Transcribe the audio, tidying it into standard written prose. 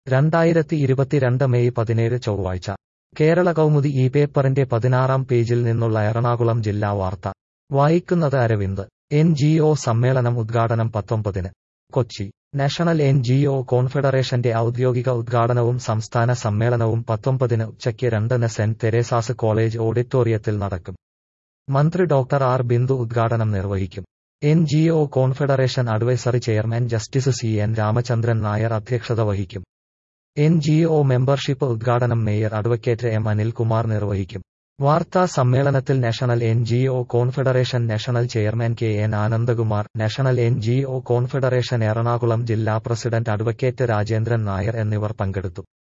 2022 May 17 ചൊവ്വാഴ്ച കേരള കൗമുദി ഈ പേപ്പറിന്റെ 16-ാം പേജിൽ നിന്നുള്ള എറണാകുളം ജില്ലാ വാർത്ത വായിക്കുന്നത് അരവിന്ദ്. NGO സമ്മേളനം ഉദ്ഘാടനം 19-ന്. കൊച്ചി നാഷണൽ NGO കോൺഫെഡറേഷന്റെ ഔദ്യോഗിക ഉദ്ഘാടനവും സംസ്ഥാന സമ്മേളനവും 19-ന് ഉച്ചയ്ക്ക് 2-ന് സെന്റ് തെരേസാസ് കോളേജ് ഓഡിറ്റോറിയത്തിൽ നടക്കും. മന്ത്രി ഡോക്ടർ ആർ ബിന്ദു ഉദ്ഘാടനം നിർവഹിക്കും. NGO confederation advisory chairman justice CN Ramachandran Nair അധ്യക്ഷത വഹിക്കും. NGO മെമ്പർഷിപ്പ് ഉദ്ഘാടനം മേയർ അഡ്വക്കേറ്റ് M അനിൽകുമാർ നിർവഹിക്കും. വാർത്താ സമ്മേളനത്തിൽ national NGO confederation national chairman KN Anandakumar, national NGO confederation Ernakulam ജില്ലാ പ്രസിഡന്റ് അഡ്വക്കേറ്റ് രാജേന്ദ്രൻ നായർ എന്നിവർ പങ്കെടുത്തു.